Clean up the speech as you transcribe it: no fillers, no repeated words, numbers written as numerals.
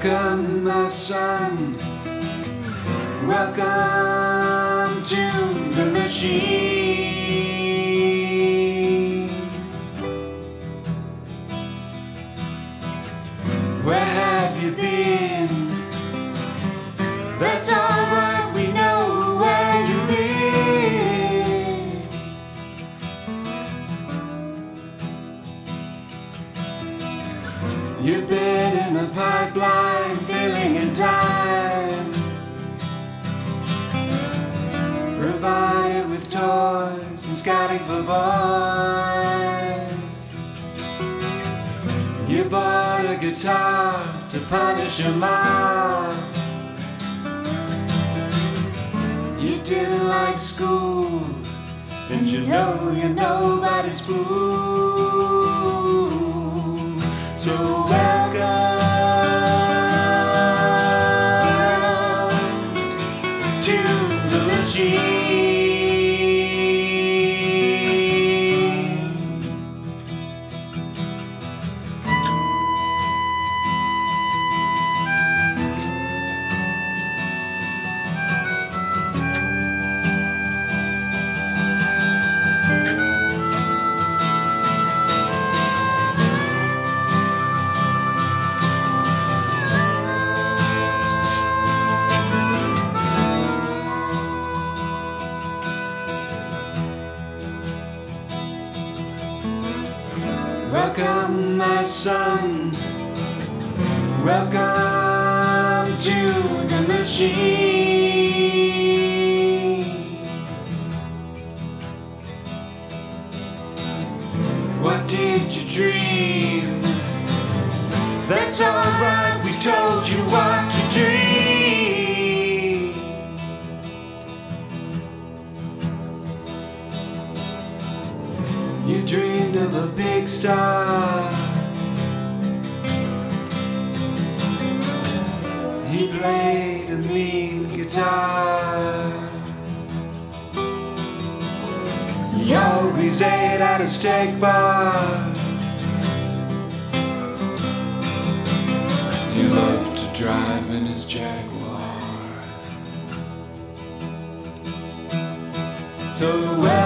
Welcome, my son. Welcome to the machine. Where have you been? That's alright, we know where you've been. You've been in the pipeline, filling in time, provided with toys and scouting for boys. You bought a guitar to punish your mom. You didn't like school, and you know you're nobody's fool. So welcome to the machine. Welcome, my son. Welcome to the machine. What did you dream? That's alright, we told you what to dream. You dreamed of a big star. He played a mean guitar. He always ate at a steak bar. He loved to drive in his Jaguar. So